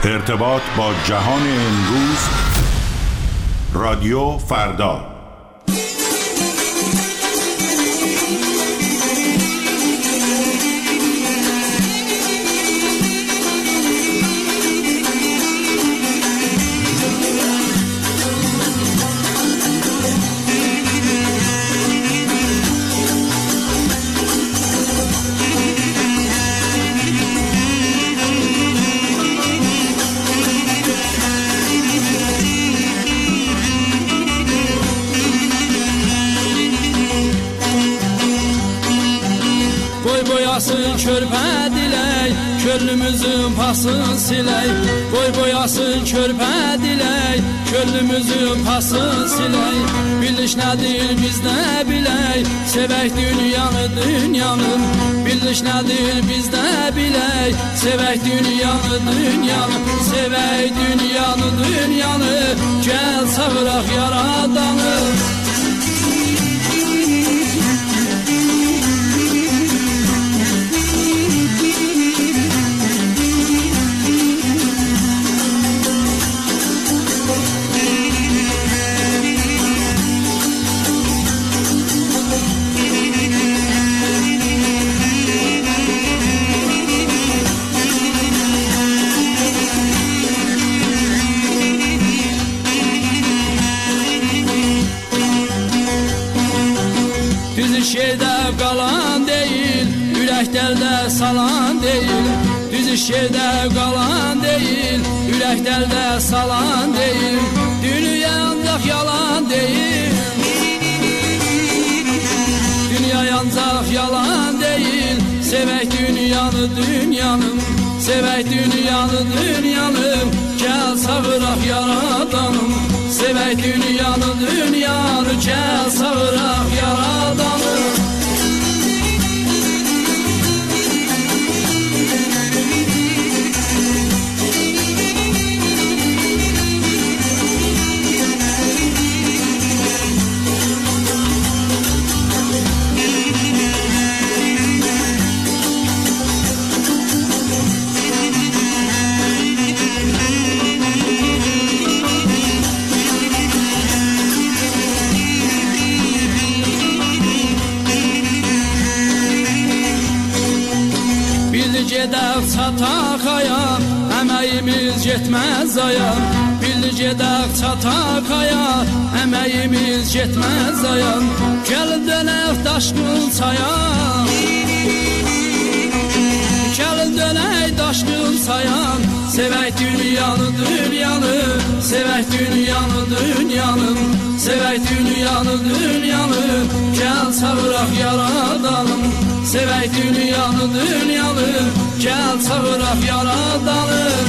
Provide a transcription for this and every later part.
ارتباط با جهان امروز، رادیو فردا. Körpə dilək, könlümüzün pasını silək. Boy boyasın körpə dilək, könlümüzün pasını silək. Biliş nədir biz nə bilək, sevək dünyanı dünyanın. Biliş nədir biz nə bilək, sevək dünyanı dünyanı. Sevək dünyanı dünyanı, gəl çağıraq yaradanı. Şerdə qalan deyil, ürəklərdə salan deyil. Düz şerdə qalan deyil, ürəklərdə salan deyil. Dünya ancaq yalan deyil. Dünya ancaq yalan deyil. Sevək dünyanı dünyanın, sevək dünyanı dünyanın. Gəl çağıraq yaradanım. Sevək dünyanı dünyanı, gəl çağıraq yaradanım. Gedək çataq aya, əməyimiz getməz aya. Bildi gedək çataq aya, əməyimiz getməz aya. Gəl dönək daşqın çaya, gəl dönək daşqın çaya. Sevək dünyanı dünyanı, sevək dünyanı dünyanı. Sevək dünyanı dünyanı, gəl çağıraq yaradanım. Sevək dünyanı dünyanı, gəl çağıraq yaradanım.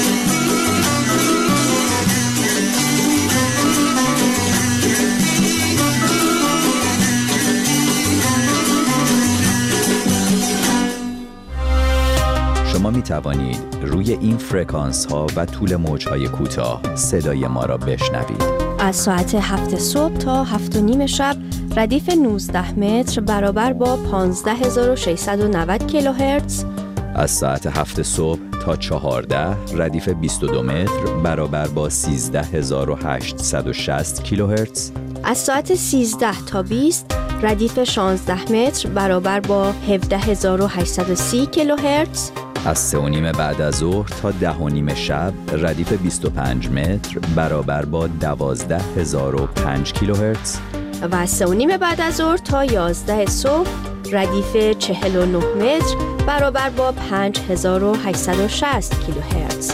شما می توانید روی این فرکانس ها و طول موج های کوتاه صدای ما را بشنوید. از ساعت 7 صبح تا 7:30 شب ردیف 19 متر برابر با 15690 کیلوهرتز. از ساعت 7 صبح تا 14 ردیف 22 متر برابر با 13860 کیلوهرتز. از ساعت 13 تا 20 ردیف 16 متر برابر با 17830 کیلوهرتز. از 3:30 بعد از ظهر تا 10:30 شب ردیف 25 متر برابر با 12005 کیلوهرتز. و از 3:30 بعد از ظهر تا 11 صبح ردیف 49 متر برابر با 5860 کیلوهرتز.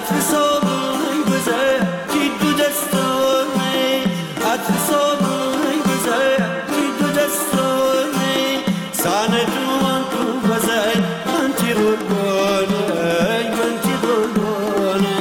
عطر صابون گذر کی دو دستانه عطر صابون گذر کی دو دستانه سانه دوان تو بزای من تی قربانه من تی قربانه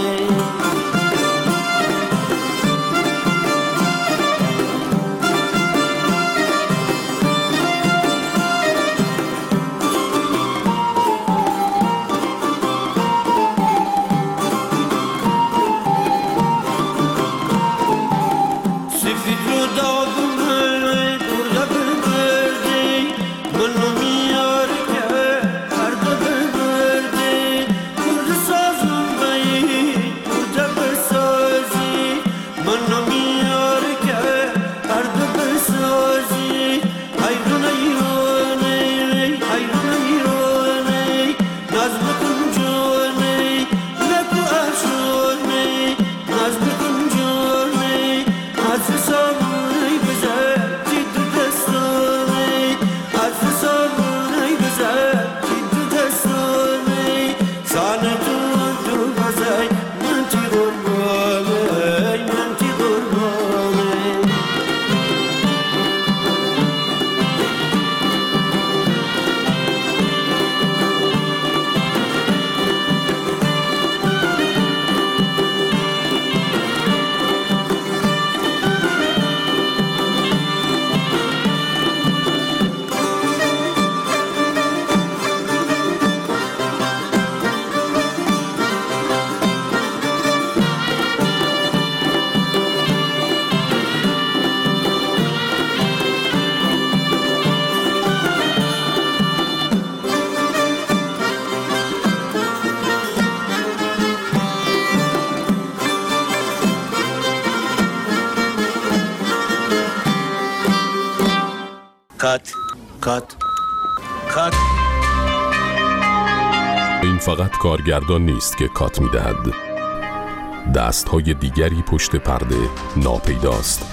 کات. این فقط کارگردان نیست که کات می‌دهد. دست‌های دیگری پشت پرده ناپیداست.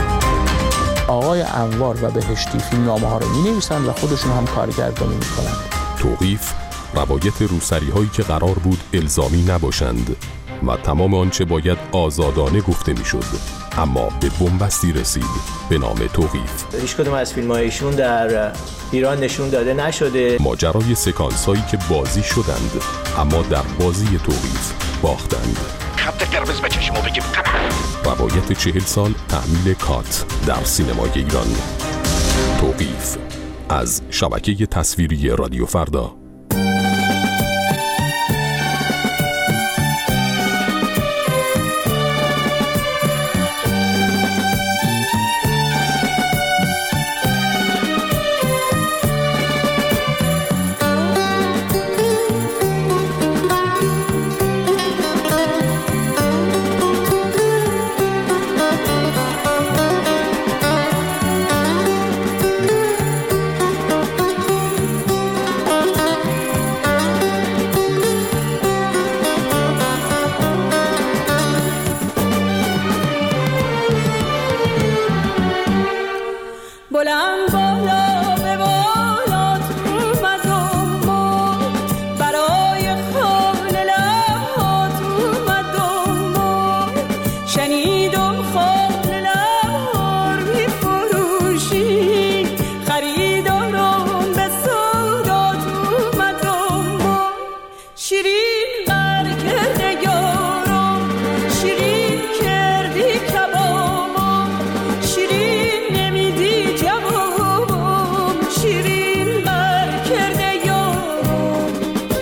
آقای انوار و بهشتی فیلمنامه‌ها رو می‌نویسند و خودشون هم کارگردانی می‌کنند. توقیف روایت روسری‌هایی که قرار بود الزامی نباشند و تمام آنچه باید آزادانه گفته میشد اما به بنبستی رسید به نام توقیف. هیچ کدوم از فیلم‌هایشون در ایران نشون داده نشده. ماجرای سکانس‌هایی که بازی شدند اما در بازی توقیف باختند. خط قرمز به چشمو بگیم. روایت 40 سال تحمیل کات در سینمای ایران. توقیف از شبکه تصویری رادیو فردا.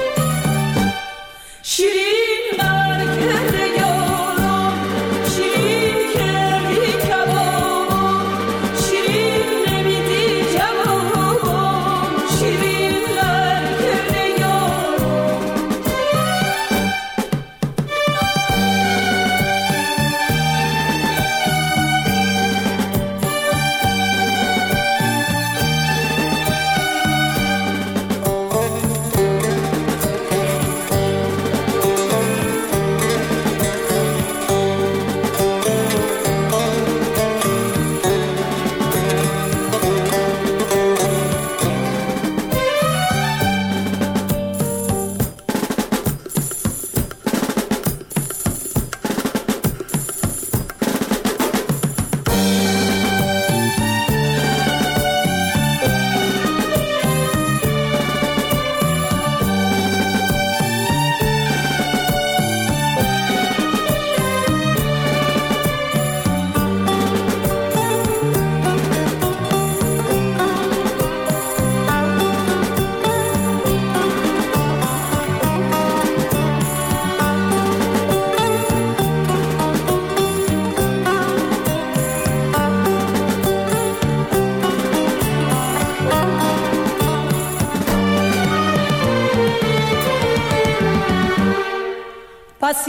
شیرین بر کرده یارم شیرین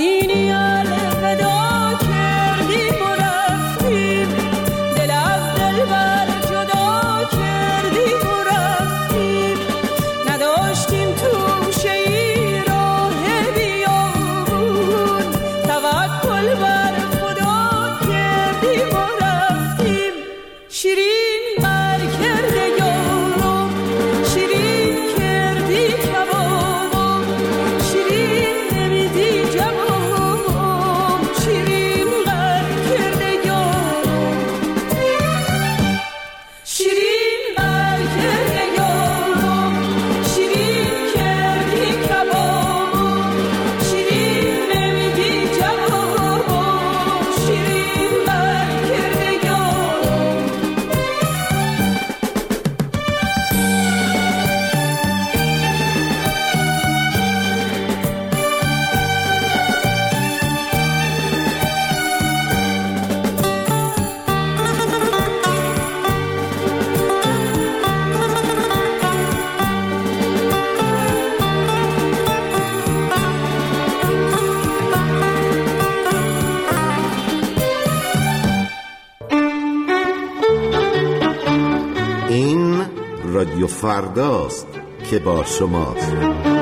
سینی الوداع کردیم و رفتیم، دل از دل بر جدا کردیم و رفتیم، نداشتیم توشه ای راه بیابون، توکل بر خدا کردیم و رفتیم. شیرین بر کرده یارم، شیرین کردی کبابم، شیرین نمیدی جوابم، شیرین بر کرده یارم، شیرین بر کرده یارم، شیرین کردی کبابم، شیرین نمیدی جوابم، شیرین بر کرده یارم. این رادیو فرداست که با شماست.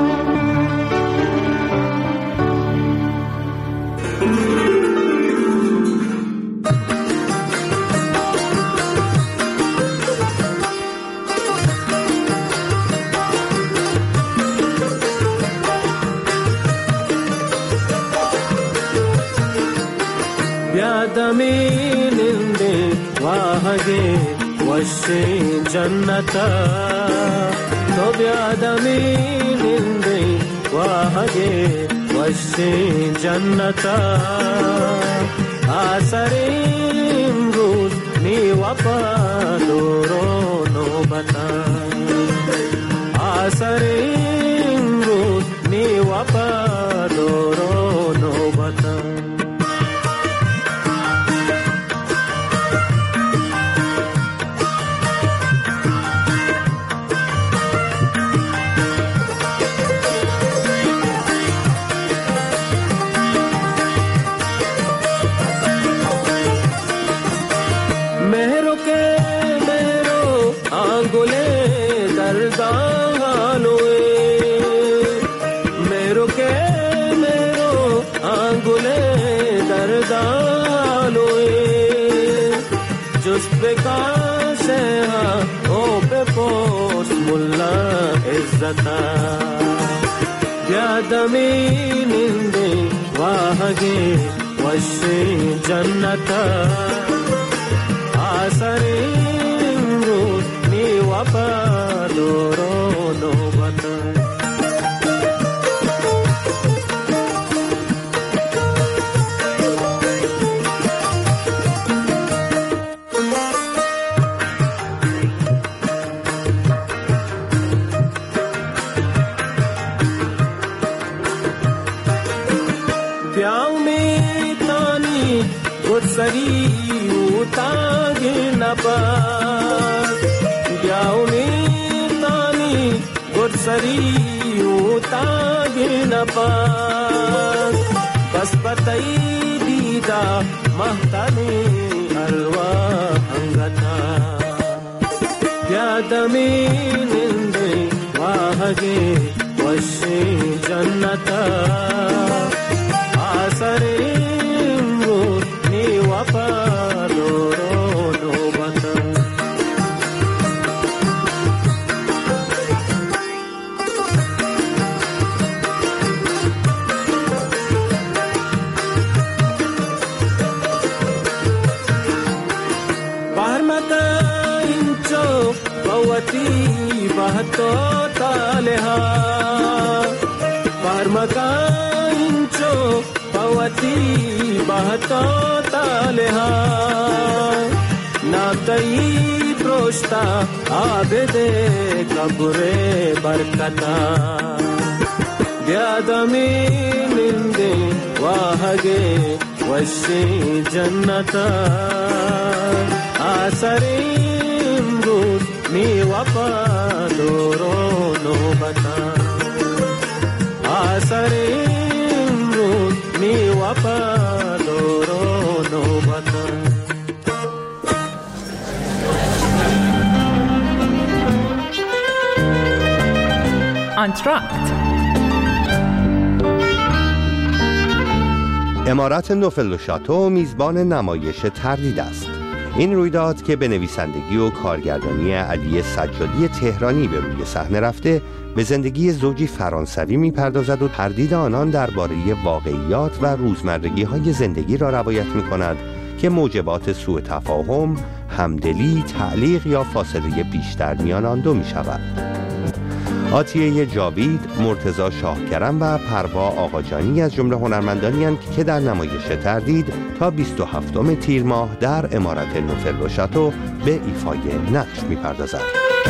ಬ್ಯಾದಮಿ ನಿಂದೆ ವಾಹಗೆ ವಶೆ ಜನ್ನತ ತೋ ಬ್ಯಾದಮಿ ನಿಂದೆ ವಾಹಗೆ ವಶೆ ಜನ್ನತ ಆಸರೆ ಇಮ್ರೂಜ್ ನೀ ವಫಾದೋರೋ ನೋಬತ ಆಸರೆ ಇಮ್ರೂಜ್ ನೀ ವಫಾದೋರೋ ನೋಬತ ಬ್ಯಾದಮಿ ನಿಂದೆ ವಾಹಗೆ ವಶೆ ಜನ್ನತ ಆಸರೆ ಇಮ್ರೂಜ್ ನೀ ವಫಾದೋರೋ ನೋಬತ सरी उतागे न पास ब्याओ में तानी गुरसरी उतागे न पास बस पतई दीदा महताने अलवा हंगता ब्यादमे निंदे वाहगे वशे जन्नता आसरे बहतो तालेहा परमकांचो पवती बहतो तालेहा नातई प्रोष्टा आबेदे कबरे बरकता ब्यादमी निंदे वाहगे वशे जन्नता आसरे इम्रूज नी वफादोरो नोबता आसरे इम्रूज می وفادارا نوبتا. آنتراکت. امارت نوفل و شاتو میزبان نمایش تردید است. این رویداد که به نویسندگی و کارگردانی علی سجادی تهرانی به روی صحنه رفته، به زندگی زوجی فرانسوی میپردازد و تردید آنان درباره واقعیات و روزمرگی‌های زندگی را روایت می‌کند که موجبات سوء تفاهم، همدلی، تعلیق یا فاصله بیشتر میان آن دو می‌شود. عاطیه جاوید، مرتضی شاهکرم و پروا آقاجانی از جمله هنرمندانی هستند که در نمایش تردید تا 27 تیر ماه در امارت نوفل و شاتو به ایفای نقش می‌پردازند.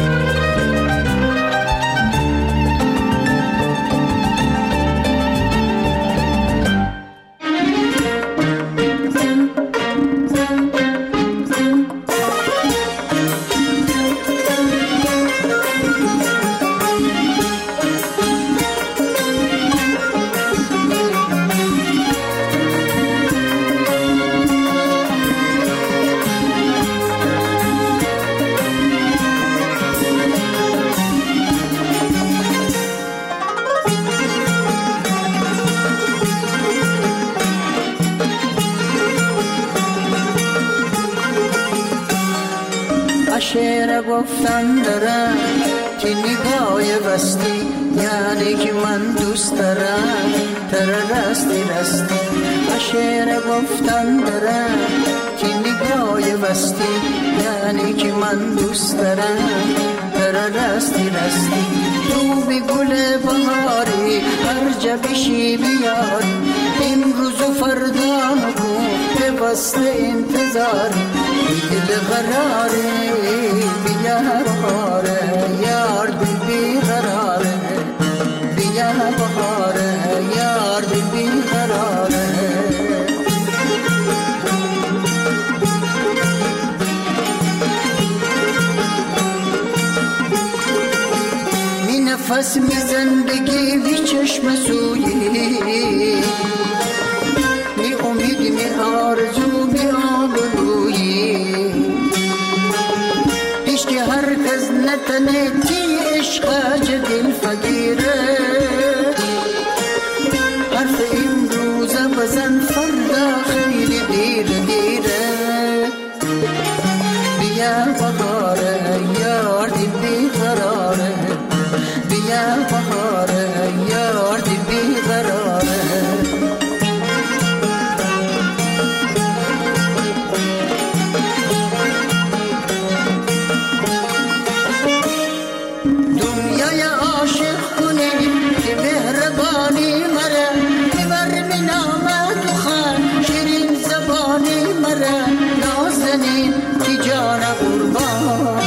شعر گفتن دارم که نگاه بستی، یعنی که من دوست دارم تر رستی رستی. شعر گفتن دارم که نگاه بستی، یعنی که من دوست دارم تر رستی رستی. تو بی گل بهاری هر جا بشی بیار، امروز و فردا نکن به بسته انتظار. دل قراره بیا بهاره یار، دل بی قراره بیا بهاره یار، دل بی قراره. می نفس می زندگی بی چشم سویی، می امید می آرزو می آبرویی. پیش که هر کس نتنه تی عشق دل فقیره، حرف امروز بزن فردا خیلی دیر دیره. بیا بهاره یار دل بی قراره، بیا بهاره یار دل بی قراره. دنیای عاشق کنی که مهربانی مره، ببر می نامد و خان شیرین زبانی مره. نازنین که جان قربان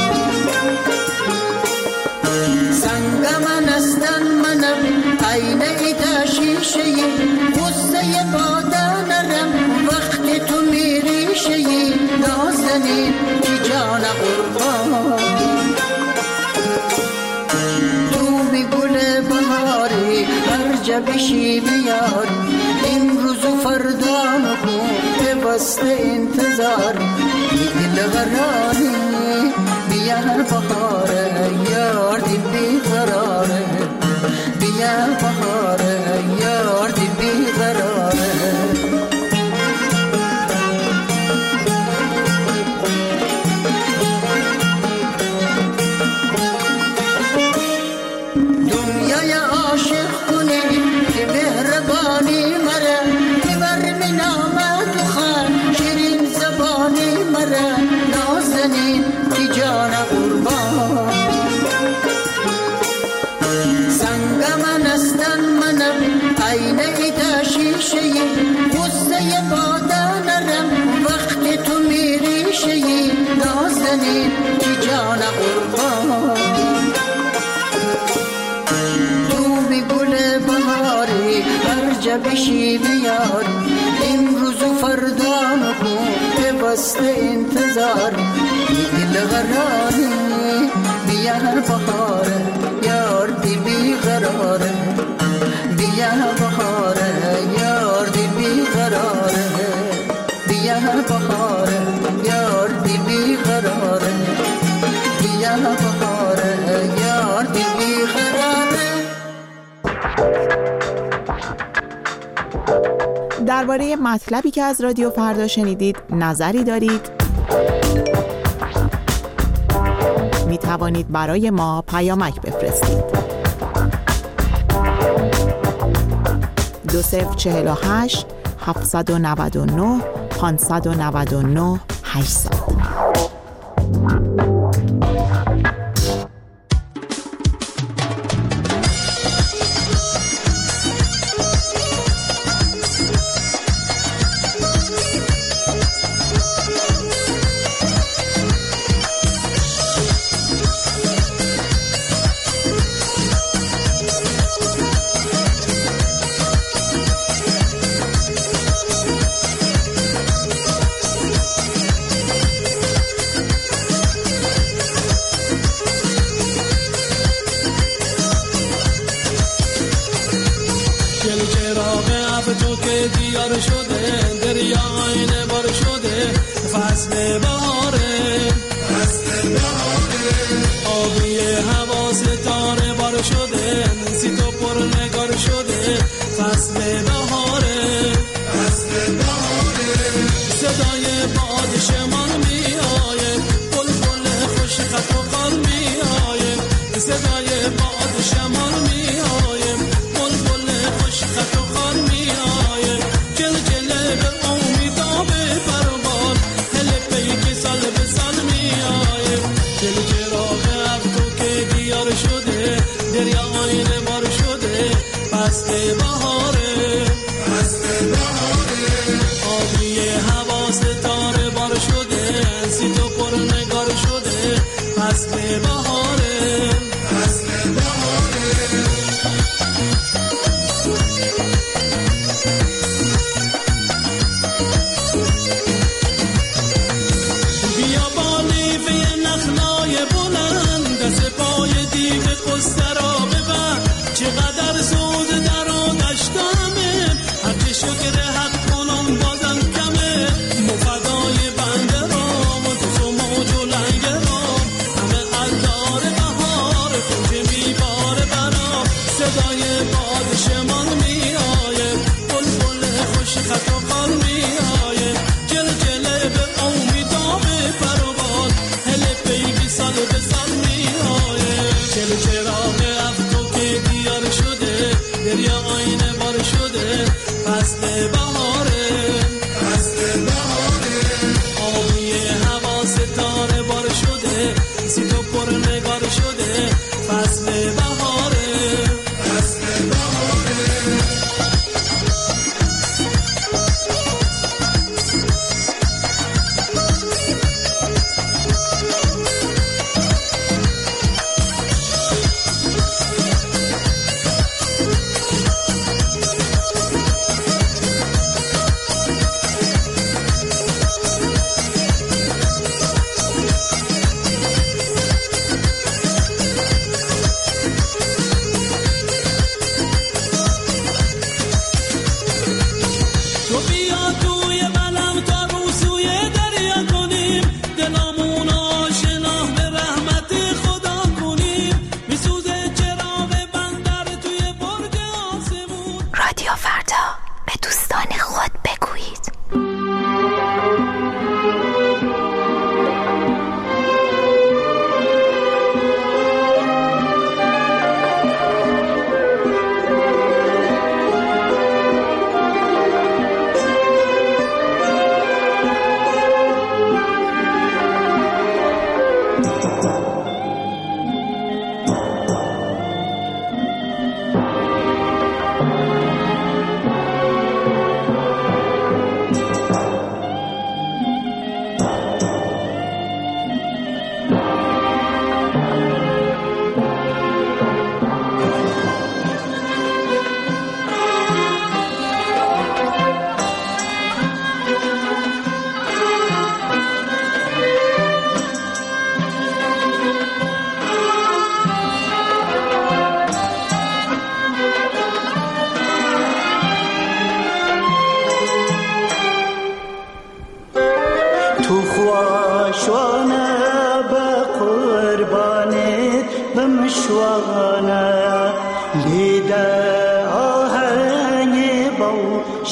سنگ من استن منم، عینه ایتا شیشه غصه بادا نرم وقتی تو میری شیی. نازنین که جان قربان هر جا بشی بیار، امروز و فردا نکن به بسته انتظار. دل قراره بیا بهاره یار، دل بی قراره بیا بهاره یار، دل بی قراره. دنیای عاشق کنی که مهربانی مره، ببر می نامد و خان شیرین زبانی مره. نازنین که جان قربان سنگ من استن منم، عینه ایتا شیشه غصه بادا نرم وقتی تو میری شیی. نازنین که جان قربان هر جا بشی بیار، امروز و فردا نکن به بسته انتظار. دل قراره بیا بهاره یار، دل بی قراره بیا بهاره یار، دل بی درباره مطلبی که از رادیو فردا شنیدید نظری دارید؟ می توانید برای ما پیامک بفرستید. 2048 799 599 800.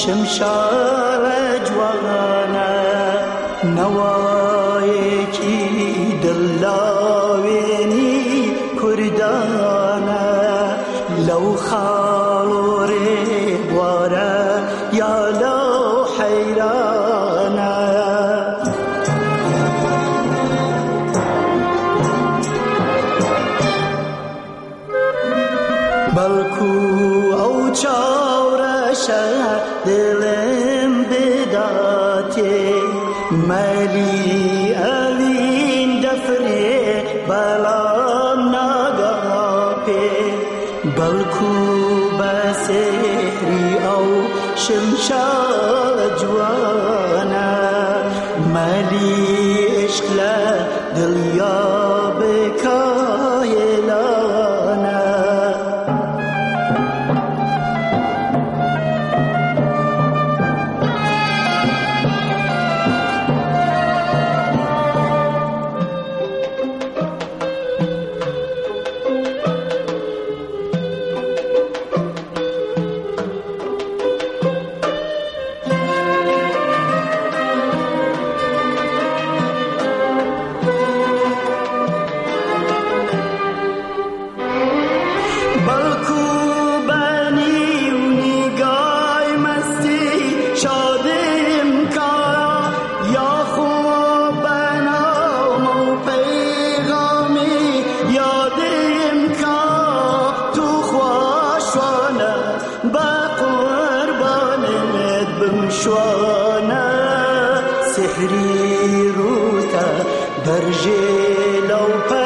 شمشار جوانا نوایکی دلاوینی کردانا لو خاوری بوارا یا لو حیرانا بلکو او چاورشا دلم بداتی مالی اوین دفری بلام نگاپی بلکو بسیری او شمشاد جوانا مالی عشق دلیا بکایلانا سحری روتا درجه لو